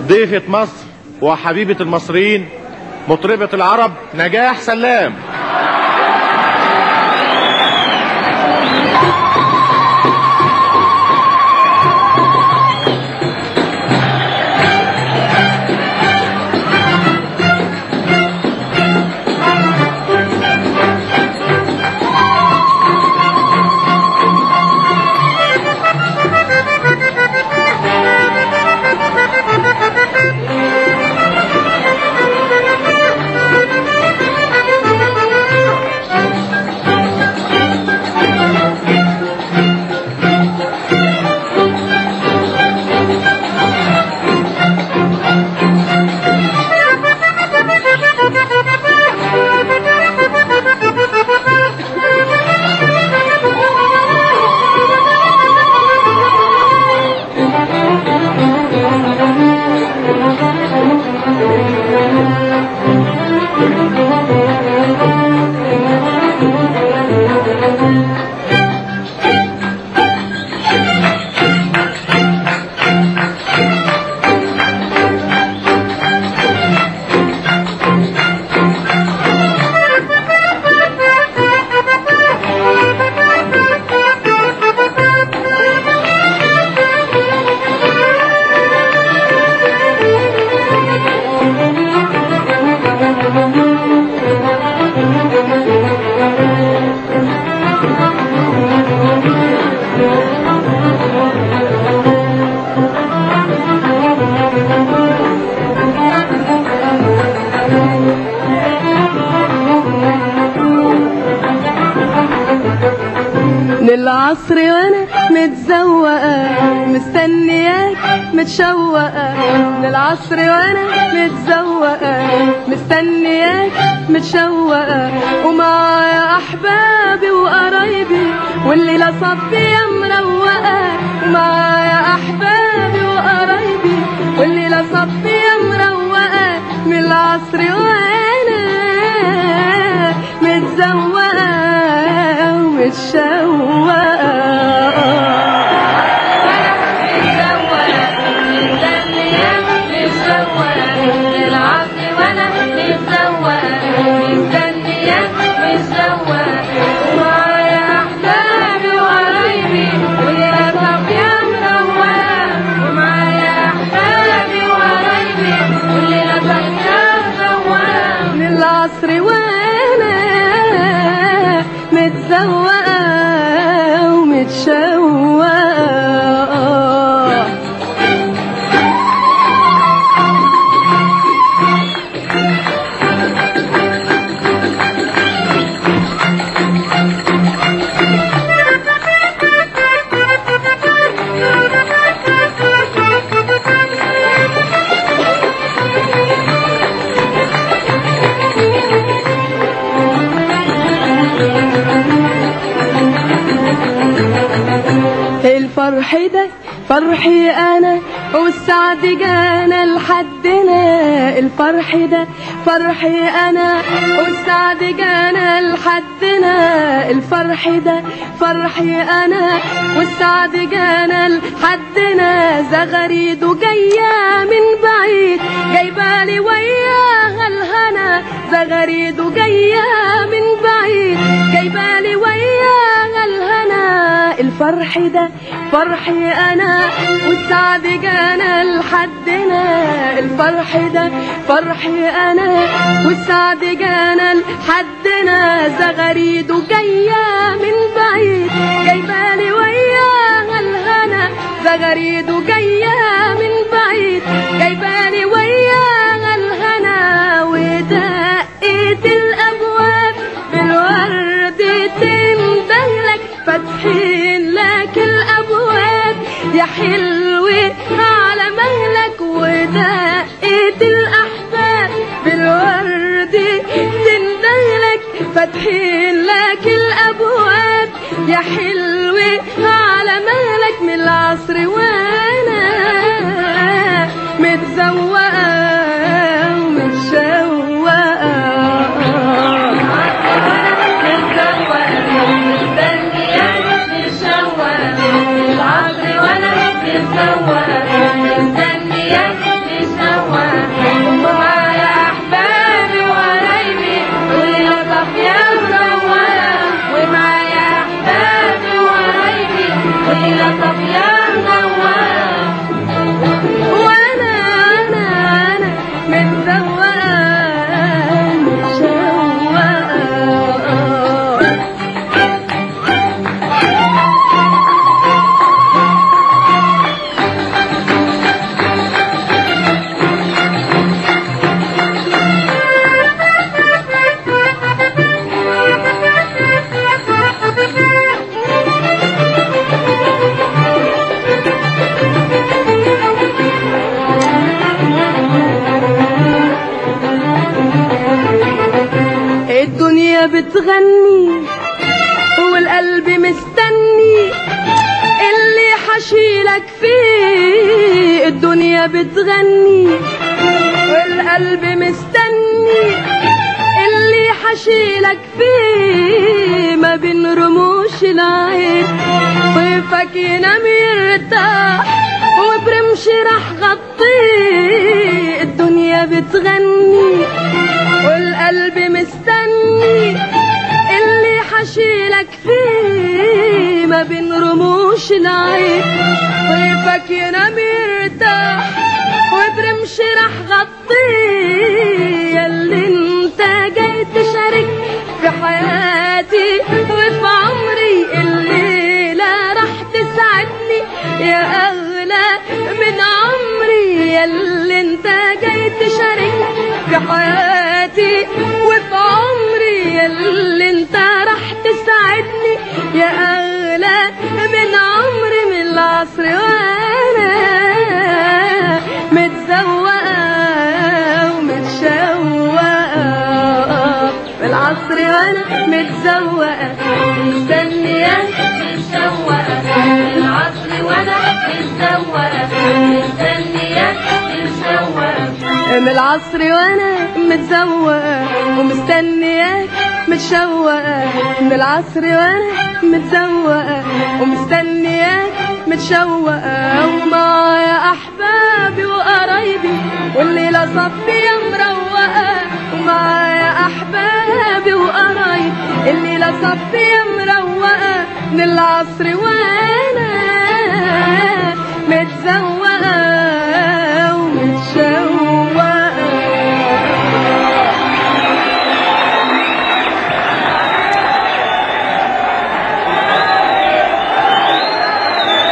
ضيفة مصر وحبيبة المصريين مطربة العرب نجاح سلام. للعصر وانا متزوقة مستنياك متشوقة، للعصر وانا متزوقة مستنياك متشوقة، ومعايا احبابي وقرايبي والليلة صبية مروقة، ومعايا احبابي وقرايبي والليلة صبية مروقة، من العصر وانا متزوقة ومتشوقة. العصر وانا متزوقة ومتشوقة. الفرح ده فرحي انا والسعد جانا لحدنا، الفرح ده فرحي انا والسعد جانا لحدنا، الفرح ده فرحي انا والسعد جانا لحدنا، زغريده جايه من بعيد جايبالي وياها الهنا، زغريده جايه من بعيد جايبالي وياها الهنا، الفرح ده فرحي انا والسعد جانا لحدنا، الفرح ده فرحي انا والسعد جانا لحدنا، زغريده جايه من بعيد جايبالي وياها الهنا، زغريده جايه من بعيد جايبالي وياها الهنا، ودقت الابواب بالورد تندهلك فاتحين لك الابواب يا حلوة على مهلك، ودقت الاحباب بالورد تندهلك فاتحين لك الابواب يا حلوة على مهلك، من العصر وانا متزوقة ومتشوقة. العصر وانا متزوقة مستنياك بتغني والقلب مستني اللي حشيلك فيه. الدنيا بتغني والقلب مستني اللي حشيلك فيه. ما بين رموش العين طيفك ينام يرتاح وبرمش راح غطيه. الدنيا بتغني والقلب مستني اللي حشيلك فيه. ما بين رموش العين طيفك ينام يرتاح وبرمش راح غطيه. ياللي انت جاي تشارك في حياتي وفي عمري الليلة راح تسعدني يا أغلى من عمري. ياللي انت جاي تشارك في حياتي وفي عمري ياللي انت راح تسعدني يا أغلى من عمري. من العصر وانا متزوقة ومتشوقة، من العصر وانا متزوقة مستنياك متشوقة. من العصر وانا متزوقة مستنياك متشوقة. من العصر وانا متزوقة ومستنياك متشوقة. من العصر وانا متزوقة ومستنياك متشوقة. ومعايا احبابي وقرايبي والليلة صفية مروقة. ومعايا احبابي وقرايبي الليلة صفية مروقة. من العصر وانا